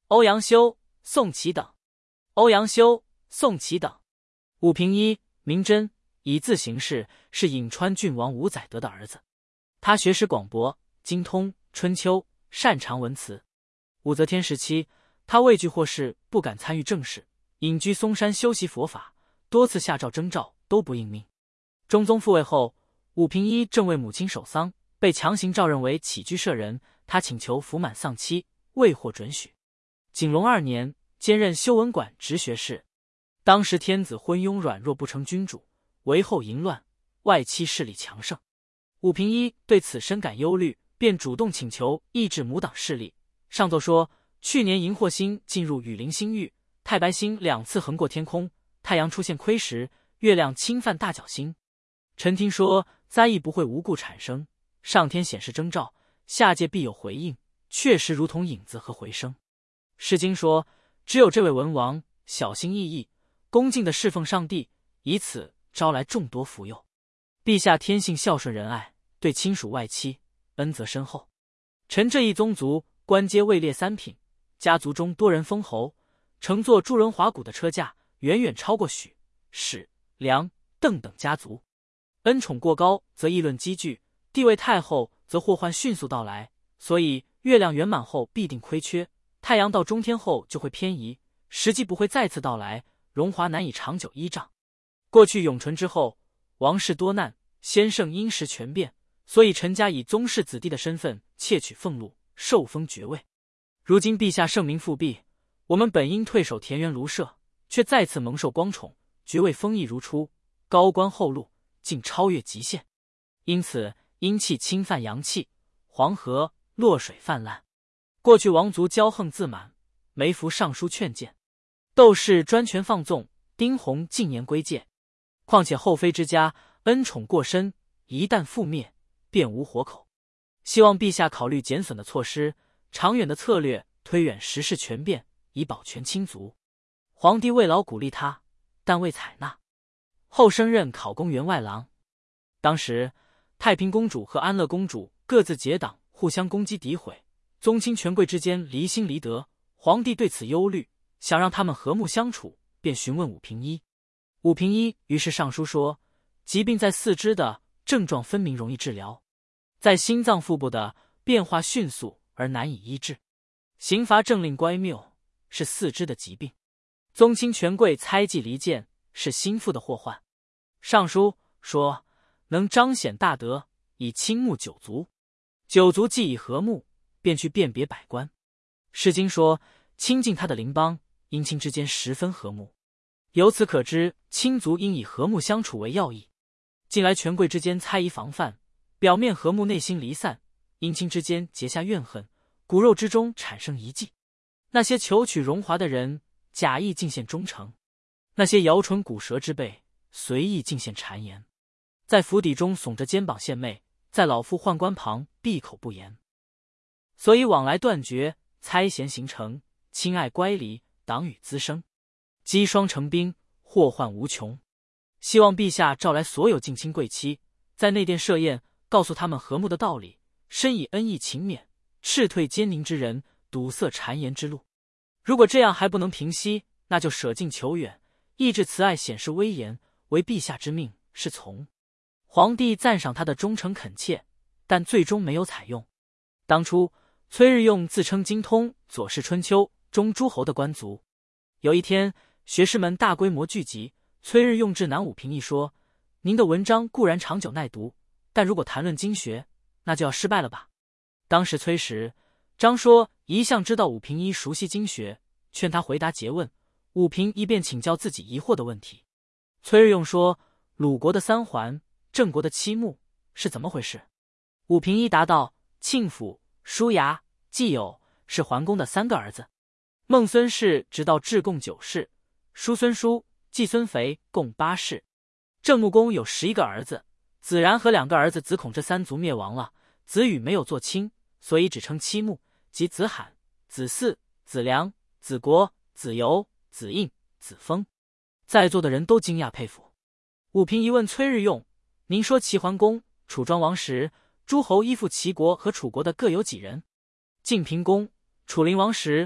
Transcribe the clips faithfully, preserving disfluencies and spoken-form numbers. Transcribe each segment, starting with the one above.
欧阳修、宋祁等。欧阳修、宋祁等。武平一，名真，以字行事，是颍川郡王吴载德的儿子。他学识广博，精通春秋，擅长文辞。武则天时期，他畏惧祸事，不敢参与政事，隐居嵩山修习佛法，多次下诏征召都不应命。中宗复位后，武平一正为母亲守丧，被强行召任为起居舍人，他请求服满丧期，未获准许。景隆二年，兼任修文馆直学士。当时天子昏庸软弱，不成君主，为后淫乱，外戚势力强盛。武平一对此深感忧虑，便主动请求抑制母党势力。上奏说，去年荧惑星进入羽林星域，太白星两次横过天空，太阳出现亏时，月亮侵犯大角星。臣听说灾异不会无故产生，上天显示征兆，下界必有回应，确实如同影子和回声。释经说，只有这位文王小心翼翼，恭敬地侍奉上帝，以此招来众多福佑。陛下天性孝顺仁爱，对亲属外戚恩泽深厚。臣这一宗族官阶位列三品，家族中多人封侯，乘坐诸人华谷的车驾，远远超过许、史、梁、邓等家族。恩宠过高，则议论积聚；地位太后，则祸患迅速到来。所以月亮圆满后必定亏缺，太阳到中天后就会偏移，时机不会再次到来，荣华难以长久依仗。过去永淳之后，王室多难，先圣因时权变，所以臣家以宗室子弟的身份窃取俸禄，受封爵位。如今陛下圣明复辟，我们本应退守田园庐舍，却再次蒙受光宠，爵位丰溢如初，高官厚禄，竟超越极限。因此阴气侵犯阳气，黄河洛水泛滥。过去王族骄横自满，没服上书劝谏，窦氏专权放纵，丁弘近年归戒。况且后妃之家恩宠过深，一旦覆灭，便无活口。希望陛下考虑减损的措施，长远的策略，推远时势权变，以保全亲族。皇帝慰劳鼓励他，但未采纳。后升任考功员外郎。当时太平公主和安乐公主各自结党，互相攻击诋毁，宗亲权贵之间离心离德。皇帝对此忧虑，想让他们和睦相处，便询问武平一。武平一于是上书说，疾病在四肢的症状分明容易治疗，在心脏腹部的变化迅速而难以医治。刑罚政令乖谬，是四肢的疾病；宗亲权贵猜忌离间，是心腹的祸患。上书说，能彰显大德，以亲睦九族。九族既已和睦，便去辨别百官。释经说，亲近他的邻邦，姻亲之间十分和睦。由此可知，亲族应以和睦相处为要义。近来权贵之间猜疑防范，表面和睦，内心离散，姻亲之间结下怨恨，骨肉之中产生疑忌。那些求取荣华的人，假意尽献忠诚；那些摇唇鼓舌之辈，随意尽献谗言。在府邸中耸着肩膀献媚，在老父宦官旁闭口不言。所以往来断绝，猜嫌形成，亲爱乖离，党羽滋生，积霜成冰，祸患无穷。希望陛下召来所有近亲贵戚，在内殿设宴，告诉他们和睦的道理，深以恩义勤勉，斥退奸佞之人，堵塞谗言之路。如果这样还不能平息，那就舍近求远，抑制慈爱，显示威严，为陛下之命，是从。皇帝赞赏他的忠诚恳切，但最终没有采用。当初崔日用自称精通《左氏春秋》中诸侯的官族。有一天，学士们大规模聚集，崔日用至南武平一说，您的文章固然长久耐读，但如果谈论经学，那就要失败了吧。当时崔实、张说一向知道武平一熟悉经学，劝他回答诘问，武平一便请教自己疑惑的问题。崔日用说，鲁国的三桓，郑国的七穆是怎么回事？武平一答道，庆府、叔牙、季友是桓公的三个儿子，孟孙氏直到至共九世，叔孙叔、季孙肥共八世。郑穆公有十一个儿子，子然和两个儿子子孔这三族灭亡了，子羽没有做亲，所以只称七穆，即子罕、子嗣、子良、子国、子游、子印、子封。在座的人都惊讶佩服。武平一问崔日用，您说齐桓公、楚庄王时，诸侯依附齐国和楚国的各有几人？晋平公、楚灵王时，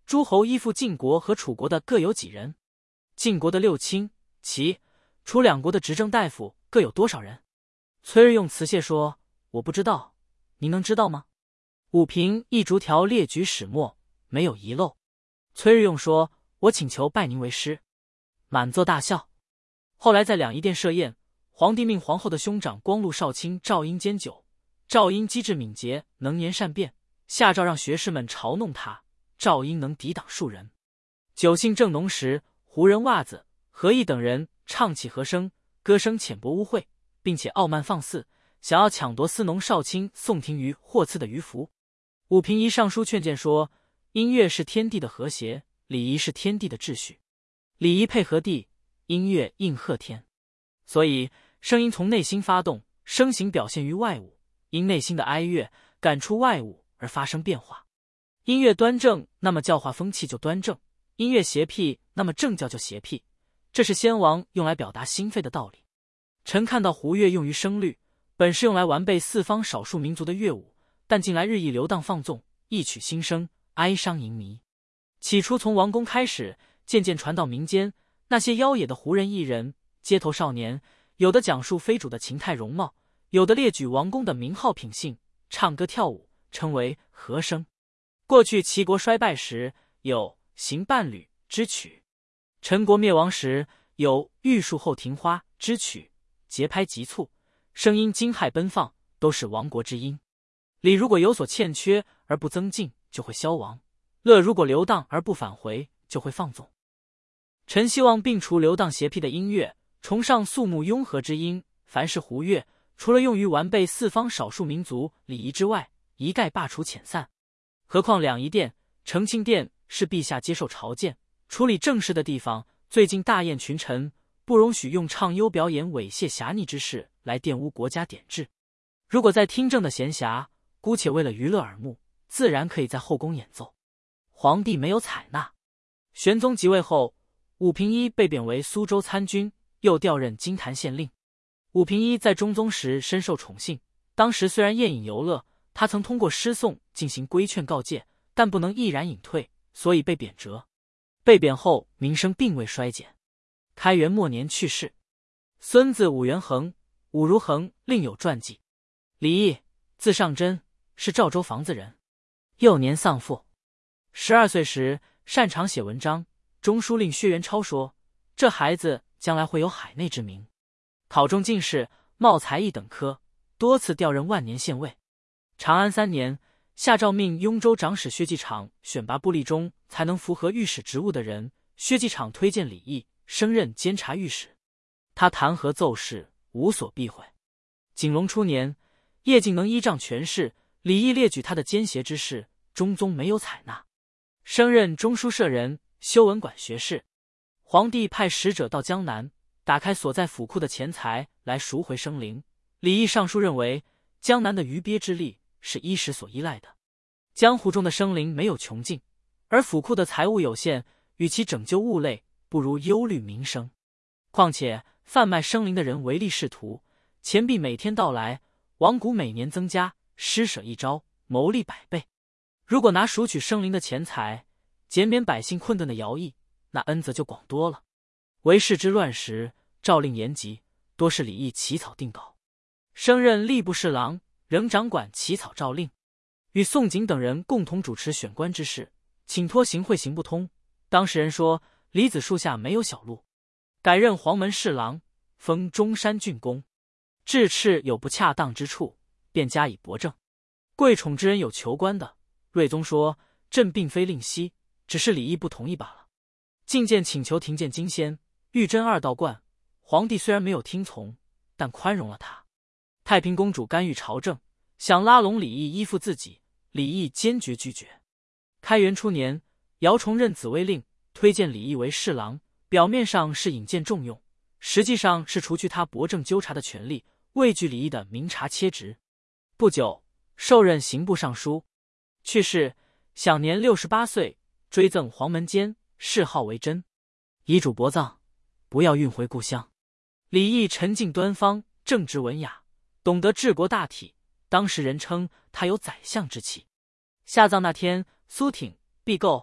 诸侯依附晋国和楚国的各有几人？晋国的六卿、齐、楚两国的执政大夫各有多少人？崔日用辞谢说：“我不知道，您能知道吗？”武平一逐条列举始末，没有遗漏。崔日用说：“我请求拜您为师。”满座大笑。后来在两仪殿设宴，皇帝命皇后的兄长光禄少卿赵婴监酒。赵婴机智敏捷，能言善辩，下诏让学士们嘲弄他，赵婴能抵挡数人。酒兴正浓时，胡人袜子、何毅等人唱起和声，歌声浅薄污秽，并且傲慢放肆，想要抢夺司农少卿宋廷瑜获赐的鱼服。武平仪上书劝谏说：音乐是天地的和谐，礼仪是天地的秩序，礼仪配合地，音乐应和天，所以声音从内心发动，声形表现于外物，因内心的哀乐感出外物而发生变化。音乐端正，那么教化风气就端正；音乐邪僻，那么政教就邪僻。这是先王用来表达心肺的道理。臣看到胡乐用于声律，本是用来完备四方少数民族的乐舞，但近来日益流荡放纵，一曲新声，哀伤淫靡。起初从王宫开始，渐渐传到民间，那些妖冶的胡人艺人、街头少年，有的讲述妃主的情态容貌，有的列举王公的名号品性，唱歌跳舞，称为和声。过去齐国衰败时，有行伴侣之曲；陈国灭亡时，有玉树后庭花之曲，节拍急促，声音惊骇奔放，都是亡国之音。礼如果有所欠缺而不增进，就会消亡；乐如果流荡而不返回，就会放纵。臣希望摒除流荡邪僻的音乐，崇尚肃穆雍和之音。凡是胡乐，除了用于完备四方少数民族礼仪之外，一概罢除遣散。何况两仪殿、承庆殿是陛下接受朝见、处理政事的地方，最近大宴群臣，不容许用唱优表演猥亵侠逆之事来玷污国家典制。如果在听政的闲暇，姑且为了娱乐耳目，自然可以在后宫演奏。皇帝没有采纳。玄宗即位后，武平一被贬为苏州参军，又调任金坛县令。武平一在中宗时深受宠幸，当时虽然宴饮游乐，他曾通过诗颂进行规劝告诫，但不能毅然隐退，所以被贬谪。被贬后名声并未衰减。开元末年去世。孙子武元衡、武如衡另有传记。李毅，字尚真，是赵州房子人。幼年丧父，十二岁时擅长写文章。中书令薛元超说，这孩子将来会有海内之名。考中进士，茂才一等科，多次调任万年县尉。长安三年，下诏命雍州长史薛继场选拔部吏中才能符合御史职务的人，薛继场推荐李毅升任监察御史。他弹劾奏事，无所避讳。景隆初年，叶敬能依仗权势，李毅列举他的奸邪之事，中宗没有采纳，升任中书舍人、修文馆学士。皇帝派使者到江南，打开所在府库的钱财来赎回生灵。李毅上书认为，江南的鱼鳖之力是衣食所依赖的，江湖中的生灵没有穷尽，而府库的财物有限，与其拯救物类，不如忧虑民生。况且贩卖生灵的人唯利是图，钱币每天到来，亡谷每年增加，施舍一朝，谋利百倍。如果拿赎取生灵的钱财，减免百姓困顿的徭役，那恩泽就广多了。为世之乱时，诏令严急，多是李毅起草定稿。升任吏部侍郎，仍掌管起草诏令，与宋璟等人共同主持选官之事，请托行贿行不通。当事人说，李子树下没有小路，改任黄门侍郎，封中山郡公。治敕有不恰当之处，便加以驳正。贵宠之人有求官的，睿宗说，朕并非吝惜，只是李毅不同意罢了。进谏请求停谏金仙、玉真二道观，皇帝虽然没有听从，但宽容了他。太平公主干预朝政，想拉拢李毅依附自己，李毅坚决拒绝。开元初年，姚崇任紫微令，推荐李毅为侍郎，表面上是引荐重用，实际上是除去他驳正纠察的权利，畏惧李毅的明察切职。不久，受任刑部尚书，去世，享年六十八岁，追赠黄门监，谥号为真。遗嘱薄葬，不要运回故乡。李毅沉静端方，正直文雅，懂得治国大体，当时人称他有宰相之气。下葬那天，苏挺、毕构、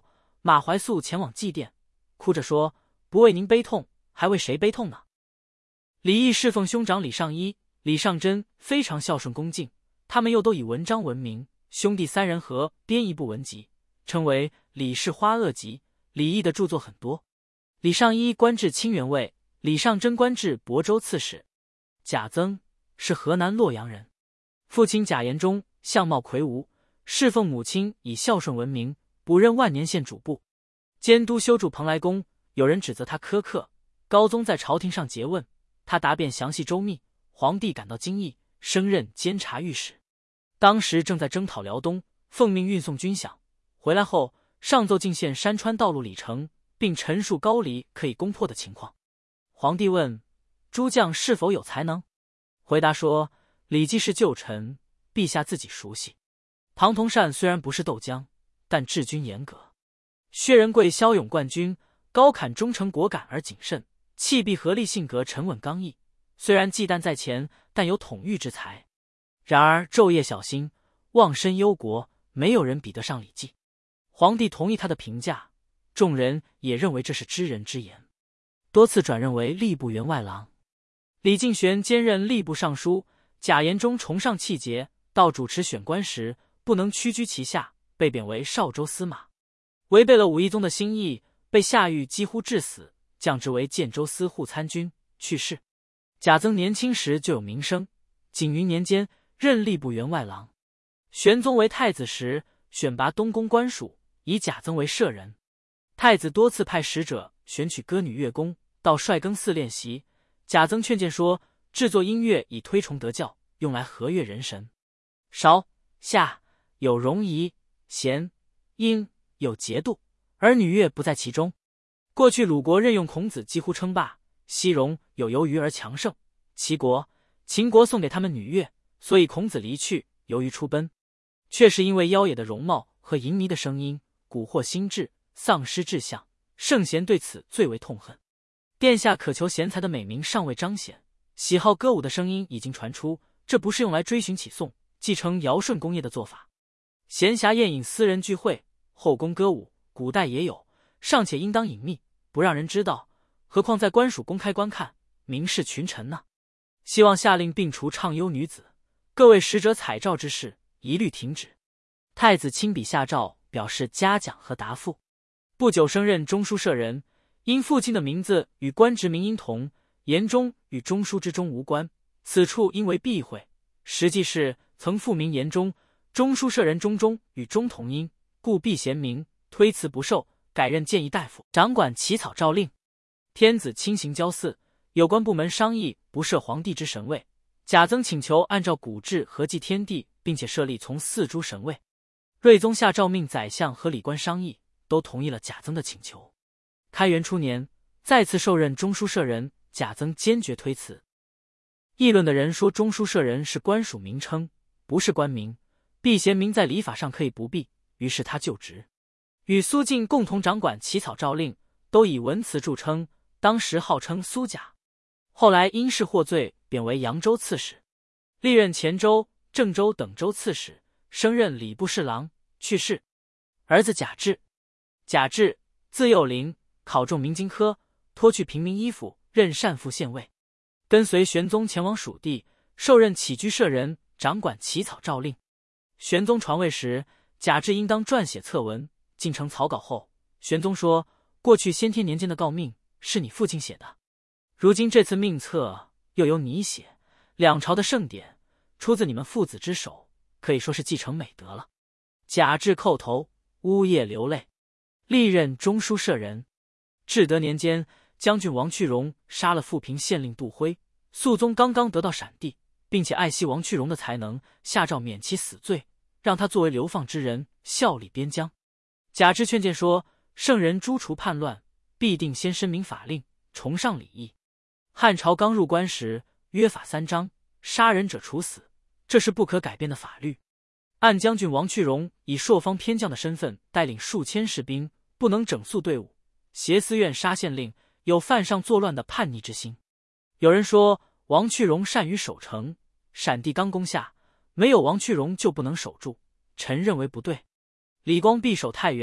马怀素前往祭奠，哭着说：“不为您悲痛，还为谁悲痛呢？”李毅侍奉兄长李尚一、李尚真非常孝顺恭敬，他们又都以文章闻名，兄弟三人合编一部文集，称为《李氏花萼集》。李毅的著作很多。李尚一官至清源尉，李尚真官至亳州刺史。贾曾是河南洛阳人，父亲贾延忠相貌魁梧，侍奉母亲以孝顺闻名，补任万年县主簿，监督修筑蓬莱宫。有人指责他苛刻，高宗在朝廷上诘问，他答辩详细周密，皇帝感到惊异，升任监察御史。当时正在征讨辽东，奉命运送军饷，回来后上奏进献山川道路里程，并陈述高黎可以攻破的情况。皇帝问诸将是否有才能，回答说：“李绩是旧臣，陛下自己熟悉。庞同善虽然不是斗将，但治军严格。薛仁贵骁勇冠军，高侃忠诚果敢而谨慎，气必合力，性格沉稳刚毅。虽然忌惮在前，但有统御之才。然而昼夜小心，忘身忧国，没有人比得上李绩。”皇帝同意他的评价，众人也认为这是知人之言，多次转任为吏部员外郎。李敬玄兼任吏部尚书，贾延忠崇尚气节，到主持选官时不能屈居其下，被贬为邵州司马，违背了武懿宗的心意，被下狱几乎致死，降职为建州司户参军，去世。贾曾年轻时就有名声，景云年间任吏部员外郎。玄宗为太子时，选拔东宫官属，以贾曾为舍人。太子多次派使者选取歌女乐工到帅庚寺练习，贾曾劝谏说，制作音乐以推崇德教，用来和悦人神。韶夏有容仪，弦音有节度，而女乐不在其中。过去鲁国任用孔子几乎称霸，西戎有由于而强盛，齐国、秦国送给他们女乐，所以孔子离去，由于出奔，却是因为妖冶的容貌和淫靡的声音蛊惑心智，丧失志向。圣贤对此最为痛恨。殿下渴求贤才的美名尚未彰显，喜好歌舞的声音已经传出，这不是用来追寻起颂、继承尧舜功业的做法。闲暇宴饮，私人聚会，后宫歌舞，古代也有，尚且应当隐秘，不让人知道，何况在官署公开观看，明示群臣呢？希望下令并除畅幽女子，各位使者采诏之事一律停止。太子亲笔下诏表示嘉奖和答复。不久升任中书舍人，因父亲的名字与官职名音同，言中与中书之中无关，此处因为避讳，实际是曾复名言中，中书舍人中中与中同音，故避嫌名，推辞不受，改任谏议大夫，掌管起草诏令。天子亲行郊祀，有关部门商议不设皇帝之神位，贾曾请求按照古制合祭天地，并且设立从四诸神位。睿宗下诏命宰相和礼官商议，都同意了贾曾的请求。开元初年，再次受任中书舍人，贾曾坚决推辞。议论的人说中书舍人是官属名称，不是官名，避嫌名在礼法上可以不避，于是他就职。与苏晋共同掌管起草诏令，都以文辞著称，当时号称苏贾。后来因事获罪，贬为扬州刺史，历任黔州、郑州等州刺史，升任礼部侍郎，去世。儿子贾至，贾至字幼龄，考中明经科，脱去平民衣服，任单父县尉，跟随玄宗前往蜀地，受任起居舍人，掌管起草诏令。玄宗传位时，贾至应当撰写策文，进呈草稿后，玄宗说，过去先天年间的诰命是你父亲写的，如今这次命册又由你写，两朝的盛典出自你们父子之手，可以说是继承美德了。贾至叩头，呜咽流泪。历任中书舍人。至德年间，将军王去荣杀了富平县令杜辉，肃宗刚刚得到闪地，并且爱惜王去荣的才能，下诏免其死罪，让他作为流放之人效力边疆。贾至劝谏说，圣人诛除叛乱，必定先申明法令，崇尚礼义。汉朝刚入关时，约法三章，杀人者处死，这是不可改变的法律。按将军王去荣以朔方偏将的身份带领数千士兵，不能整肃队伍，挟私怨杀县令，有犯上作乱的叛逆之心。有人说王去荣善于守城，闪地刚攻下，没有王去荣就不能守住，臣认为不对。李光弼守太原，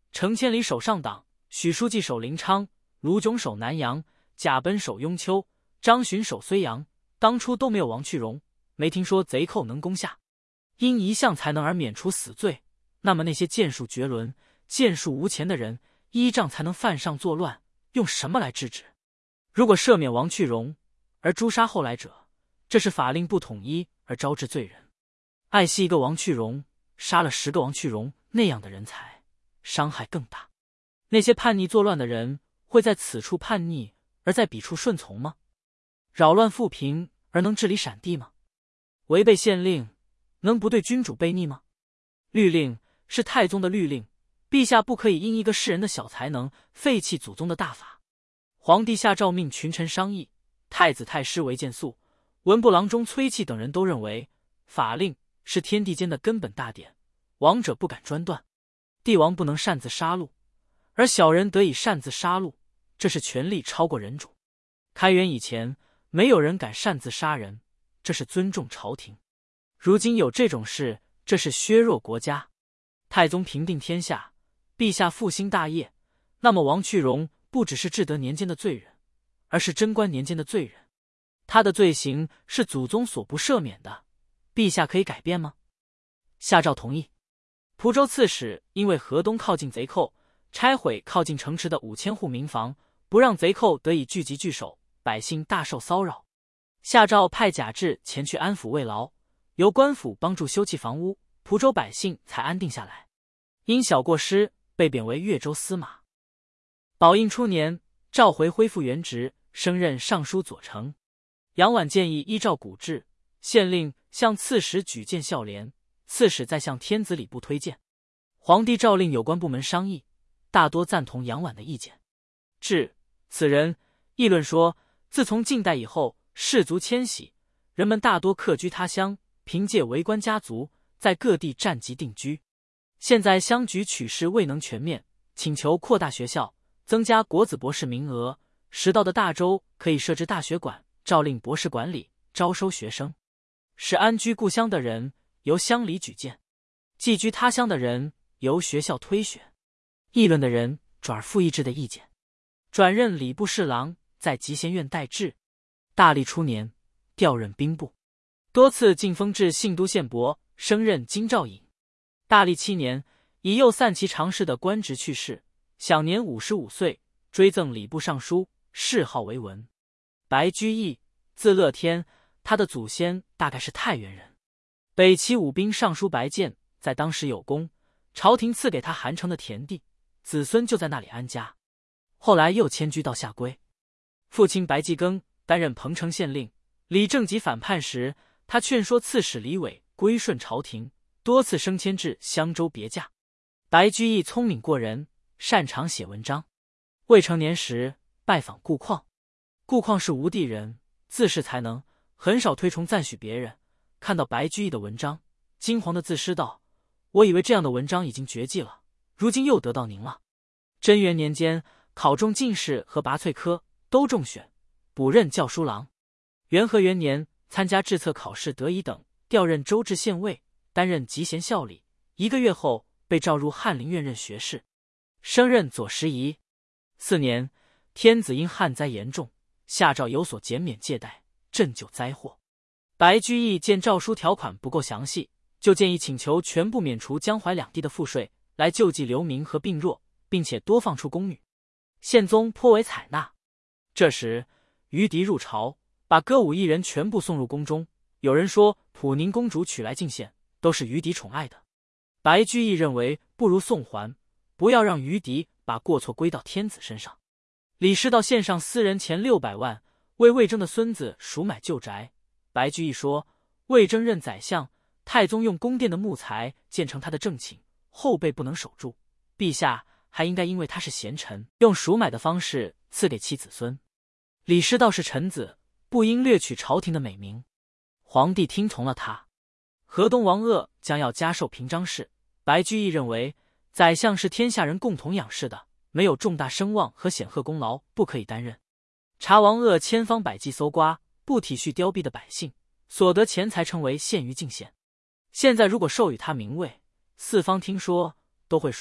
程千里守上党，许书记守临昌，卢炯守南阳，贾奔守雍丘，张巡守睢阳。当初都没有王去荣，没听说贼寇能攻下。因一项才能而免除死罪，那么那些剑术绝伦、剑术无前的人，依仗才能犯上作乱，用什么来制止？如果赦免王去荣，而诛杀后来者，这是法令不统一而招致罪人。爱惜一个王去荣，杀了十个王去荣，那样的人才伤害更大。那些叛逆作乱的人，会在此处叛逆，而在彼处顺从吗？扰乱富平而能治理闪地吗？违背县令，能不对君主悖逆吗？律令是太宗的律令，陛下不可以因一个世人的小才能废弃祖宗的大法。皇帝下诏命群臣商议，太子太师韦建素、文部郎中崔器等人都认为，法令是天地间的根本大典，王者不敢专断，帝王不能擅自杀戮，而小人得以擅自杀戮，这是权力超过人主。开元以前，没有人敢擅自杀人，这是尊重朝廷。如今有这种事，这是削弱国家。太宗平定天下，陛下复兴大业，那么王去荣不只是至德年间的罪人，而是贞观年间的罪人。他的罪行是祖宗所不赦免的，陛下可以改变吗？下诏同意。蒲州刺史因为河东靠近贼寇，拆毁靠近城池的五千户民房，不让贼寇得以聚集聚守，百姓大受骚扰。下诏派贾至前去安抚慰劳，由官府帮助修葺房屋，蒲州百姓才安定下来。因小过失，被贬为越州司马。宝应初年，召回恢复原职，升任尚书左丞。杨婉建议依照古制，县令向刺史举荐孝廉，刺史再向天子礼部推荐。皇帝诏令有关部门商议，大多赞同杨婉的意见。至此人，议论说，自从近代以后，士族迁徙，人们大多客居他乡，凭借为官家族，在各地占籍定居。现在乡局取士未能全面，请求扩大学校，增加国子博士名额。时到的大州可以设置大学馆，诏令博士管理，招收学生。使安居故乡的人由乡里举荐，寄居他乡的人由学校推选。议论的人转复议制的意见，转任礼部侍郎，在集贤院待制。大历初年，调任兵部，多次进封至信都县伯，升任京兆尹。大历七年，以右散骑常侍的官职去世，享年五十五岁，追赠礼部尚书，谥号为文。白居易，字乐天，他的祖先大概是太原人。北齐武兵尚书白建在当时有功，朝廷赐给他韩城的田地，子孙就在那里安家。后来又迁居到下归。父亲白继庚担任彭城县令，李正极反叛时，他劝说刺史李伟归顺朝廷，多次升迁至襄州别驾。白居易聪明过人，擅长写文章。未成年时拜访顾况，顾况是吴地人，自恃才能，很少推崇赞许别人。看到白居易的文章，惊惶的自诗道：“我以为这样的文章已经绝迹了，如今又得到您了。”贞元年间，考中进士和拔萃科，都中选，补任校书郎。元和元年，参加制策考试得乙等，调任州治县尉，担任集贤校理。一个月后，被召入翰林院任学士，升任左拾遗。四年，天子因旱灾严重，下诏有所减免借贷，赈救灾祸。白居易见诏书条款不够详细，就建议请求全部免除江淮两地的赋税，来救济流民和病弱，并且多放出宫女。宪宗颇为采纳。这时，于迪入朝，把歌舞艺人全部送入宫中。有人说普宁公主娶来进献，都是于迪宠爱的。白居易认为不如送还，不要让于迪把过错归到天子身上。李师道献上私人钱六百万，为魏征的孙子赎买旧宅。白居易说，魏征任宰相，太宗用宫殿的木材建成他的正寝，后辈不能守住，陛下还应该因为他是贤臣，用赎买的方式赐给其子孙。李师道是臣子，不应掠取朝廷的美名。皇帝听从了他。河东王鄂将要加授平章事，白居易认为宰相是天下人共同仰视的，没有重大声望和显赫功劳，不可以担任。察王鄂千方百计搜刮，不体恤凋敝的百姓，所得钱财称为县于进献。现在如果授予他名位，四方听说都会说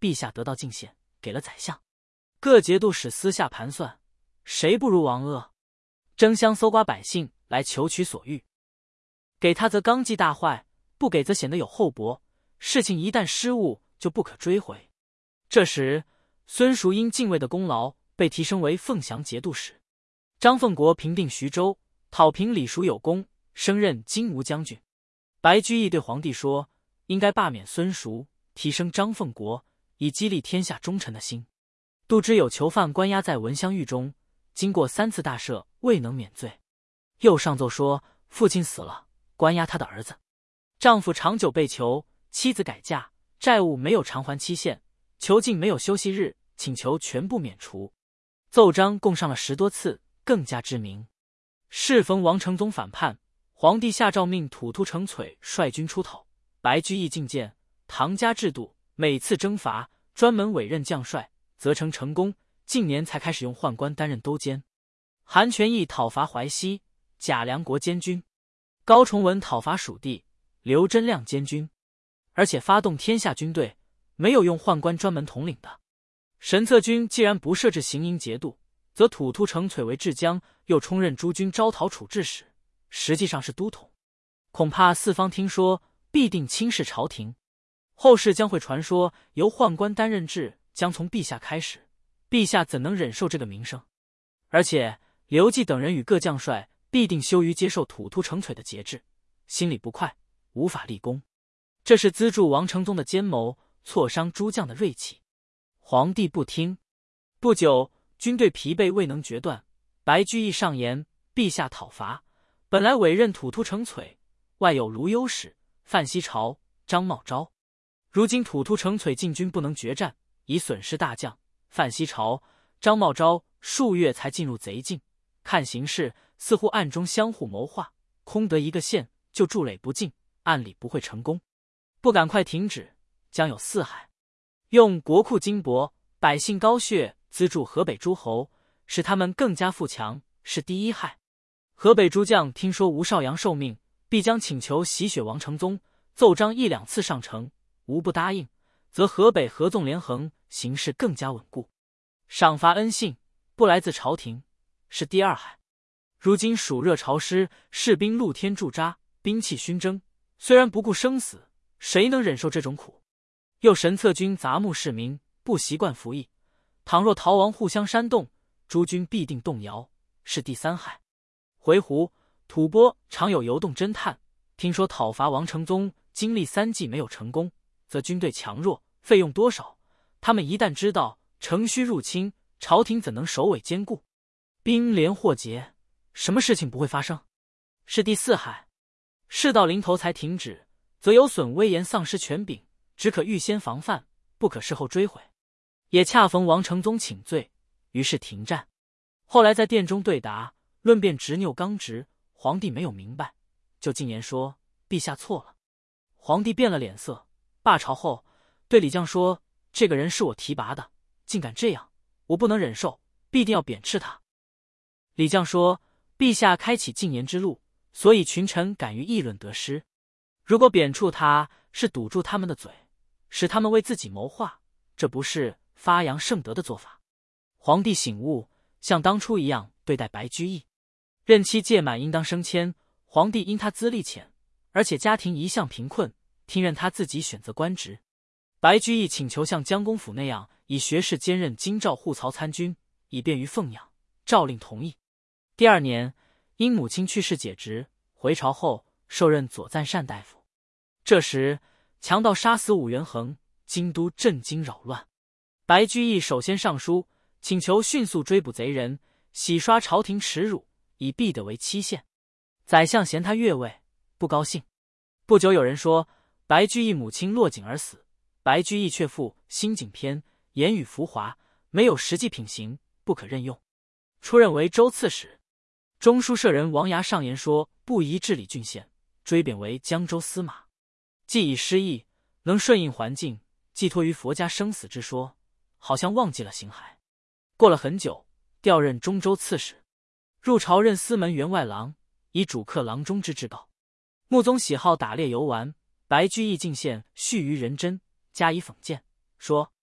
陛下得到进献，给了宰相。各节度使私下盘算，谁不如王阿，争相搜刮百姓来求取所欲。给他则纲纪大坏，不给则显得有厚薄，事情一旦失误，就不可追回。这时，孙叔因禁卫的功劳，被提升为凤翔节度使。张凤国平定徐州，讨平李叔有功，升任金吾将军。白居易对皇帝说，应该罢免孙叔，提升张凤国，以激励天下忠臣的心。杜之有囚犯关押在文香狱中，经过三次大赦，未能免罪。又上奏说，父亲死了，关押他的儿子。丈夫长久被囚，妻子改嫁，债务没有偿还期限，囚禁没有休息日，请求全部免除。奏章共上了十多次，更加知名。适逢王承宗反叛，皇帝下诏命吐突承璀率军出讨。白居易进谏，唐家制度每次征伐专门委任将帅，责成成功，近年才开始用宦官担任都监。韩全义讨伐淮西，贾梁国监军；高崇文讨伐蜀地，刘真亮监军。而且发动天下军队，没有用宦官专门统领的。神策军既然不设置行营节度，则吐突承璀为治将，又充任诸军招讨处置使，实际上是都统。恐怕四方听说，必定轻视朝廷。后世将会传说由宦官担任制将从陛下开始，陛下怎能忍受这个名声？而且刘季等人与各将帅必定羞于接受吐突承璀的节制，心里不快，无法立功。这是资助王承宗的奸谋，挫伤诸将的锐气。皇帝不听。不久，军队疲惫未能决断，白居易上言，陛下讨伐，本来委任吐突承璀，外有卢幽使、范希朝、张茂昭。如今吐突承璀进军不能决战，已损失大将。范希朝、张茂昭数月才进入贼境，看形势似乎暗中相互谋划，空得一个县就筑垒不进，按理不会成功。不赶快停止，将有四害。用国库金帛，百姓高血资助河北诸侯，使他们更加富强，是第一害。河北诸将听说吴少阳受命，必将请求洗雪王承宗，奏章一两次上呈，无不答应，则河北合纵连横，形势更加稳固。赏罚恩信不来自朝廷，是第二害。如今暑热潮湿，士兵露天驻扎，兵器熏蒸，虽然不顾生死，谁能忍受这种苦？又神策军杂木市民，不习惯服役，倘若逃亡互相煽动，诸军必定动摇，是第三害。回鹘、吐蕃常有游动侦探，听说讨伐王承宗经历三计没有成功，则军队强弱，费用多少，他们一旦知道乘虚入侵，朝廷怎能首尾兼顾？兵连祸结，什么事情不会发生？是第四害。事到临头才停止，则有损威严，丧失权柄，只可预先防范，不可事后追悔。也恰逢王承宗请罪，于是停战。后来在殿中对答，论辩执拗刚直，皇帝没有明白，就进言说陛下错了。皇帝变了脸色，罢朝后对李绛说，这个人是我提拔的，竟敢这样，我不能忍受，必定要贬斥他。李绛说，陛下开启进言之路，所以群臣敢于议论得失。如果贬黜他，是堵住他们的嘴，使他们为自己谋划，这不是发扬圣德的做法。皇帝醒悟，像当初一样对待白居易。任期届满应当升迁，皇帝因他资历浅，而且家庭一向贫困，听任他自己选择官职。白居易请求像江公府那样以学士兼任京兆护曹参军，以便于奉养，诏令同意。第二年，因母亲去世解职，回朝后受任左赞善大夫。这时强盗杀死武元衡，京都震惊扰乱。白居易首先上书，请求迅速追捕贼人，洗刷朝廷耻辱，以避得为期限。宰相嫌他越位，不高兴。不久有人说白居易母亲落井而死，白居易却赋心景篇，言语浮华，没有实际品行，不可任用。出任为州刺史。中书舍人王牙上言说不宜治理郡县，追贬为江州司马。既已失意，能顺应环境，寄托于佛家生死之说，好像忘记了形骸。过了很久，调任中州刺史，入朝任司门员外郎，以主客郎中之至告。穆宗喜好打猎游玩，白居易进献续于仁真，加以讽谏，说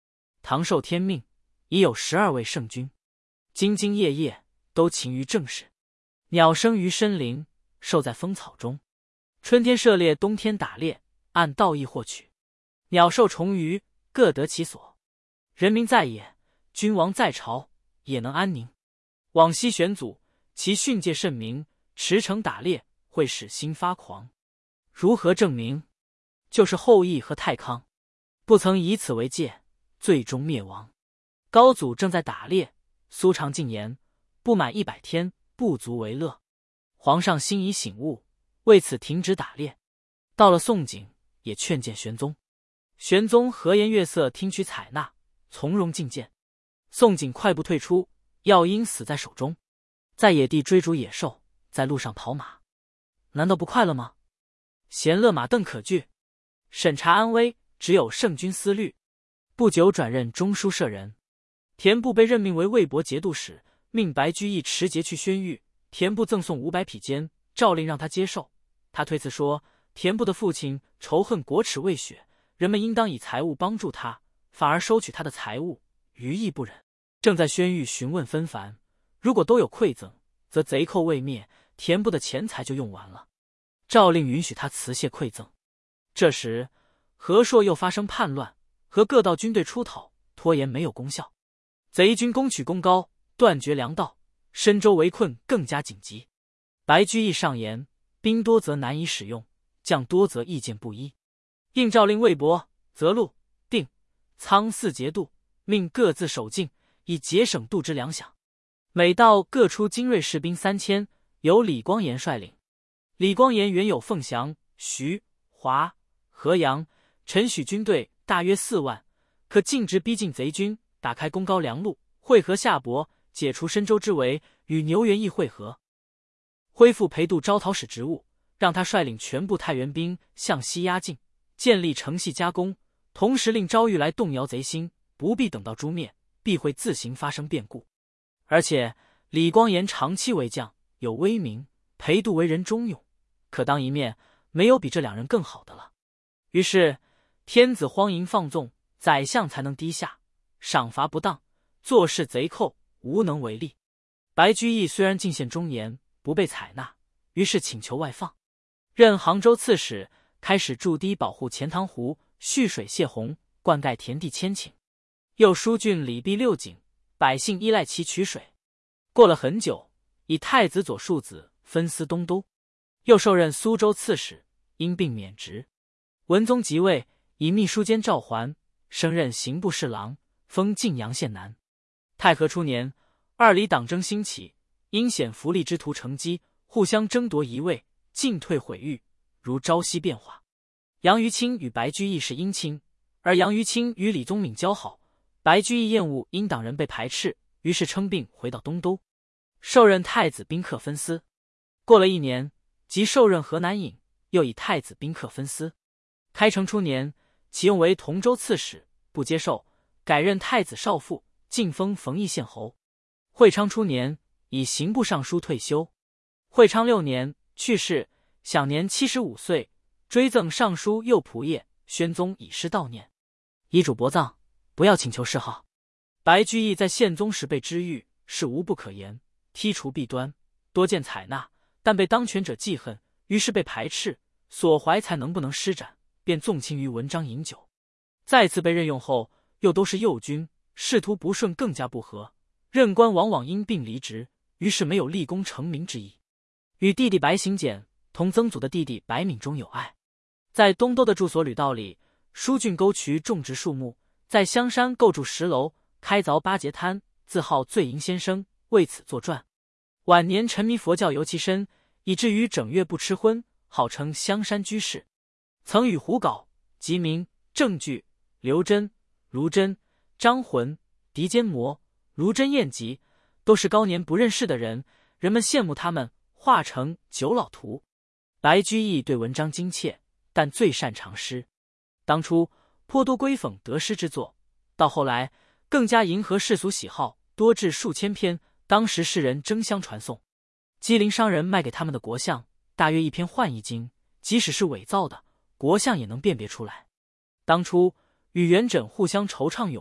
唐受天命，已有十二位圣君，兢兢业业，都勤于政事。鸟生于深林，兽在风草中。春天射猎，冬天打猎，按道义获取。鸟兽虫鱼各得其所。人民在野，君王在朝，也能安宁。往昔玄祖，其训诫甚明，驰骋打猎，会使心发狂。如何证明？就是后羿和太康，不曾以此为戒，最终灭亡。高祖正在打猎，苏常进言：不满一百天，不足为乐。皇上心已醒悟，为此停止打猎。到了宋景，也劝谏玄宗。玄宗和颜悦色，听取采纳，从容进谏。宋景快步退出，药因死在手中。在野地追逐野兽，在路上跑马，难道不快乐吗？闲乐马镫可惧，审查安危，只有圣君思虑。不久转任中书舍人。田部被任命为魏博节度使，命白居易持节去宣谕。田部赠送五百匹笺，诏令让他接受。他推辞说，田部的父亲仇恨国耻未雪，人们应当以财物帮助他，反而收取他的财物，余亦不忍。正在宣谕询问纷繁，如果都有馈赠，则贼寇未灭，田部的钱财就用完了。诏令允许他辞谢馈赠。这时和硕又发生叛乱，和各道军队出讨，拖延没有功效。贼军攻取功高，断绝粮道，深州围困更加紧急。白居易上言，兵多则难以使用，将多则意见不一。应诏令魏博、泽禄、定、苍四节度，命各自守境，以节省度之粮饷。每道各出精锐士兵三千，由李光炎率领。李光炎原有凤翔、徐、华、河阳、陈许军队大约四万，可径直逼近贼军，打开宫高梁路，会合夏伯，解除深州之围，与牛元义会合，恢复裴度招讨使职务，让他率领全部太原兵向西压境，建立城隙加攻，同时令昭玉来动摇贼心，不必等到诛灭，必会自行发生变故。而且李光炎长期为将，有威名，裴度为人忠勇，可当一面，没有比这两人更好的了。于是天子荒淫放纵，宰相才能低下，赏罚不当，做事贼寇无能为力。白居易虽然进献忠言，不被采纳，于是请求外放，任杭州刺史，开始筑堤保护钱塘湖，蓄水泄洪，灌溉田地千顷。又疏浚礼毕六井，百姓依赖其取水。过了很久，以太子左庶子分司东都，又受任苏州刺史，因病免职。文宗即位，以秘书监赵桓升任刑部侍郎，封晋阳县男。太和初年，二里党争兴起，因显福利之徒乘机，互相争夺一位，进退毁誉，如朝夕变化。杨于清与白居易是姻亲，而杨于清与李宗闵交好，白居易厌恶因党人被排斥，于是称病回到东都，受任太子宾客分司。过了一年，即受任河南尹，又以太子宾客分司。开成初年，启用为同州刺史，不接受，改任太子少傅，晋封冯异县侯。会昌初年，以刑部尚书退休。会昌六年去世，享年七十五岁，追赠尚书右仆射。宣宗以示悼念，遗嘱薄葬，不要请求谥号。白居易在宪宗时被知遇，是无不可言，剔除弊端，多见采纳，但被当权者记恨，于是被排斥，所怀才能不能施展，便纵倾于文章饮酒。再次被任用后，又都是右军，仕途不顺，更加不和，任官往往因病离职，于是没有立功成名之意。与弟弟白行简同曾祖的弟弟白敏中有爱，在东都的住所吕道里，疏浚沟渠，种植树木，在香山构筑石楼，开凿八节滩，自号醉吟先生，为此作传。晚年沉迷佛教尤其深，以至于整月不吃荤，号称香山居士。曾与胡杲、吉明、郑据、刘桢、卢真、张浑、狄坚摩、卢真宴集，都是高年不认识的人，人们羡慕他们，化成九老图。白居易对文章精切，但最擅长诗。当初颇多归讽得失之作，到后来更加迎合世俗喜好，多至数千篇，当时世人争相传颂。吉林商人卖给他们的国相，大约一篇换一斤，即使是伪造的，国相也能辨别出来。当初与元稹互相惆怅咏和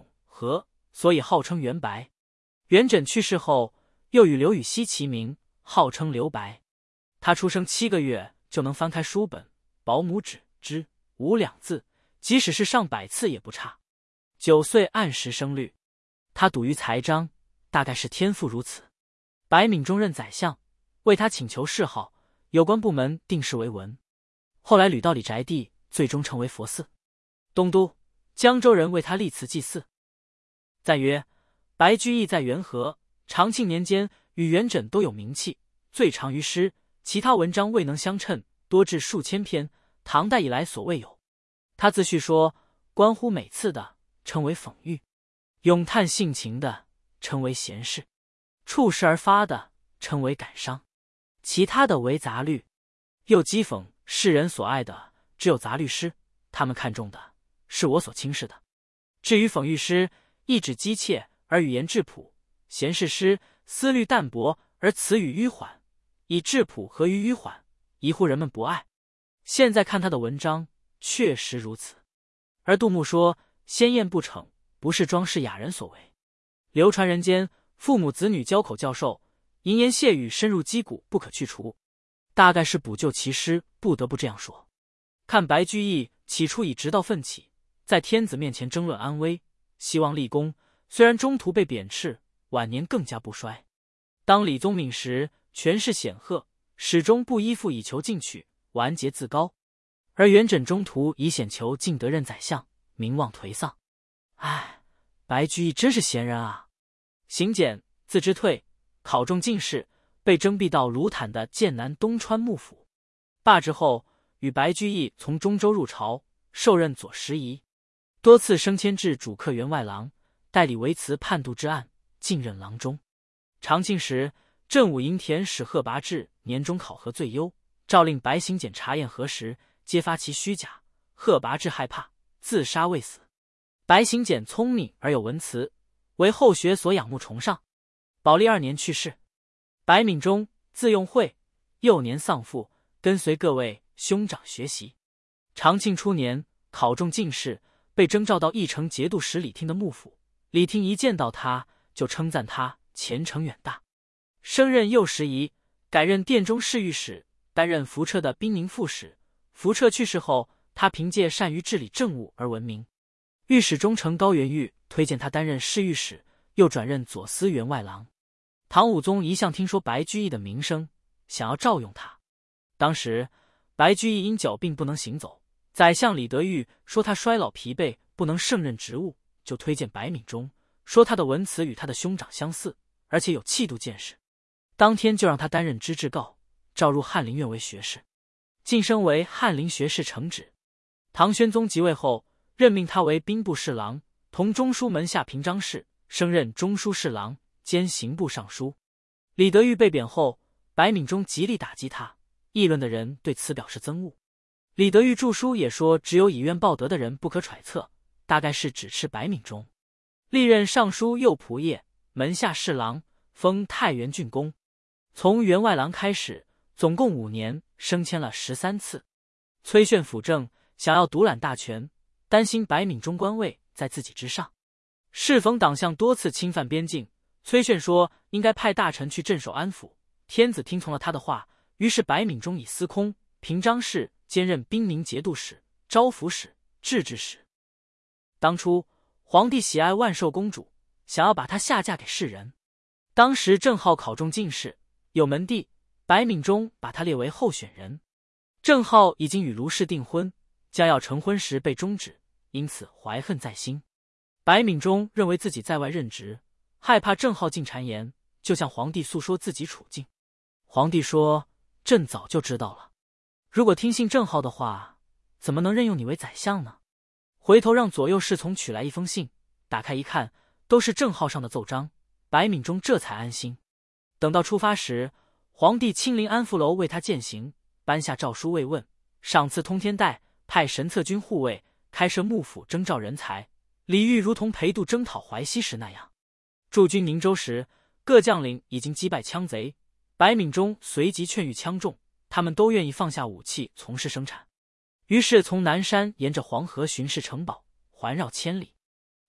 和，所以号称元白。元稹去世后，又与刘禹锡齐名，号称刘白。他出生七个月就能翻开书本，保姆指之无两字，即使是上百次也不差。九岁按时生律，他笃于才章，大概是天赋如此。白敏中任宰相，为他请求谥号，有关部门定谥为文。后来屡到李宅地，最终成为佛寺。东都、江州人为他立祠祭祀。赞曰：白居易在元和、长庆年间与元稹都有名气，最长于诗，其他文章未能相称，多至数千篇，唐代以来所未有。他自叙说，关乎每次的称为讽喻，咏叹性情的称为闲事，触时而发的称为感伤，其他的为杂律。又讥讽世人所爱的只有杂律诗，他们看重的是我所轻视的。至于讽喻诗，意指机切而语言质朴，闲事诗思虑淡薄而词语迂缓，以质朴合于迂缓，疑乎人们不爱。现在看他的文章确实如此。而杜牧说鲜艳不逞，不是装饰雅人所为。流传人间，父母子女交口教授，淫言亵语深入肌骨，不可去除。大概是补救其师，不得不这样说。看白居易起初以直道奋起，在天子面前争论安危，希望立功，虽然中途被贬斥，晚年更加不衰。当李宗闵时，权势显赫，始终不依附以求进取，顽节自高。而元稹中途以险求进得任宰相，名望颓丧。唉，白居易真是闲人啊！行简，字之退，考中进士，被征辟到卢坦的剑南东川幕府。罢职后，与白居易从中州入朝，受任左拾遗，多次升迁至主客员外郎，代理维持叛渡之案，进任郎中。长庆时，镇武营田使贺拔志年终考核最优，诏令白行简查验核实，揭发其虚假。贺拔志害怕，自杀未死。白行简聪明而有文辞，为后学所仰慕崇尚。宝历二年去世。白敏中，字用会，幼年丧父，跟随各位兄长学习。长庆初年，考中进士，被征召到义城节度使李听的幕府。李听一见到他，就称赞他前程远大。升任右拾遗，改任殿中侍御史，担任福彻的兵宁副使。福彻去世后，他凭借善于治理政务而闻名。御史中丞高元玉推荐他担任侍御史，又转任左司员外郎。唐武宗一向听说白居易的名声，想要召用他。当时白居易因脚病不能行走，宰相李德裕说他衰老疲惫，不能胜任职务，就推荐白敏中，说他的文辞与他的兄长相似，而且有气度见识。当天就让他担任知制诰，召入翰林院为学士，晋升为翰林学士承旨。唐宣宗即位后，任命他为兵部侍郎，同中书门下平章事，升任中书侍郎兼刑部尚书。李德裕被贬后，白敏中极力打击他，议论的人对此表示憎恶。李德裕著书也说，只有以怨报德的人不可揣测，大概是指斥白敏中。历任尚书右仆射、门下侍郎，封太原郡公。从员外郎开始，总共五年，升迁了十三次。崔铉辅政，想要独揽大权，担心白敏中官位在自己之上。适逢党项多次侵犯边境，崔铉说应该派大臣去镇守安抚。天子听从了他的话，于是白敏中以司空、平章事兼任兵宁节度使、招抚使、制置使。当初皇帝喜爱万寿公主，想要把她下嫁给世人。当时郑浩考中进士，有门第，白敏中把他列为候选人。郑浩已经与卢氏订婚，将要成婚时被终止，因此怀恨在心。白敏中认为自己在外任职，害怕郑浩进谗言，就向皇帝诉说自己处境。皇帝说：朕早就知道了，如果听信郑浩的话，怎么能任用你为宰相呢？回头让左右侍从取来一封信，打开一看，都是郑浩上的奏章，白敏中这才安心。等到出发时，皇帝亲临安福楼为他饯行，颁下诏书慰问，赏赐通天带，派神策军护卫，开设幕府征召人才。李煜如同裴度征讨淮西时那样。驻军宁州时，各将领已经击败羌贼，白敏中随即劝喻羌众，他们都愿意放下武器从事生产。于是从南山沿着黄河巡视城堡，环绕千里。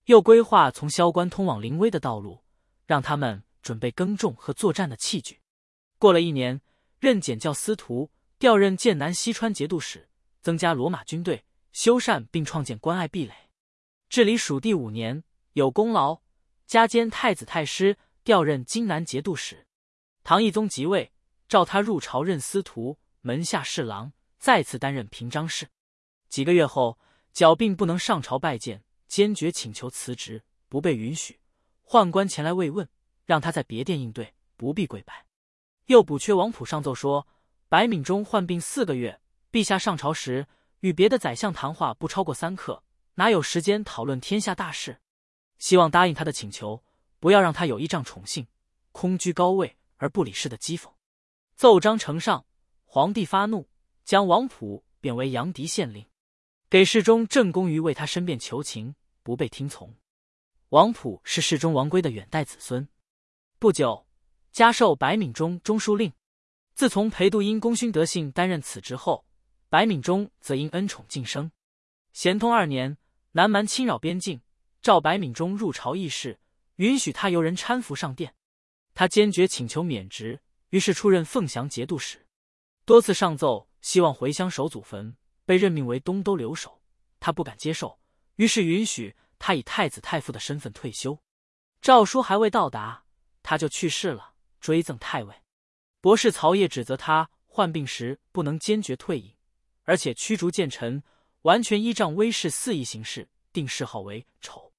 又规划从萧关通往临危的道路，让他们准备耕种和作战的器具。过了一年，任检校司徒，调任剑南西川节度使，增加罗马军队，修缮并创建关隘壁垒。治理蜀地五年，有功劳，加兼太子太师，调任荆南节度使。唐懿宗即位，召他入朝任司徒、门下侍郎，再次担任平章事。几个月后，脚病不能上朝拜见，坚决请求辞职，不被允许。宦官前来慰问，让他在别殿应对，不必跪拜。又补缺王溥上奏说，白敏中患病四个月，陛下上朝时与别的宰相谈话不超过三刻，哪有时间讨论天下大事？希望答应他的请求，不要让他有依仗宠幸，空居高位而不理事的讥讽。奏章呈上，皇帝发怒，将王溥贬为阳翟县令，给侍中郑公瑜为他申辩求情，不被听从。王溥是世中王珪的远代子孙。不久，加授白敏中中书令。自从裴度因功勋德幸担任此职后，白敏中则因恩宠晋升。咸通二年，南蛮侵扰边境，召白敏中入朝议事，允许他由人搀扶上殿。他坚决请求免职，于是出任凤翔节度使。多次上奏希望回乡守祖坟，被任命为东都留守，他不敢接受，于是允许他以太子太傅的身份退休。诏书还未到达，他就去世了，追赠太尉。博士曹烨指责他患病时不能坚决退隐，而且驱逐谏臣，完全依仗威势肆意行事，定谥号为丑。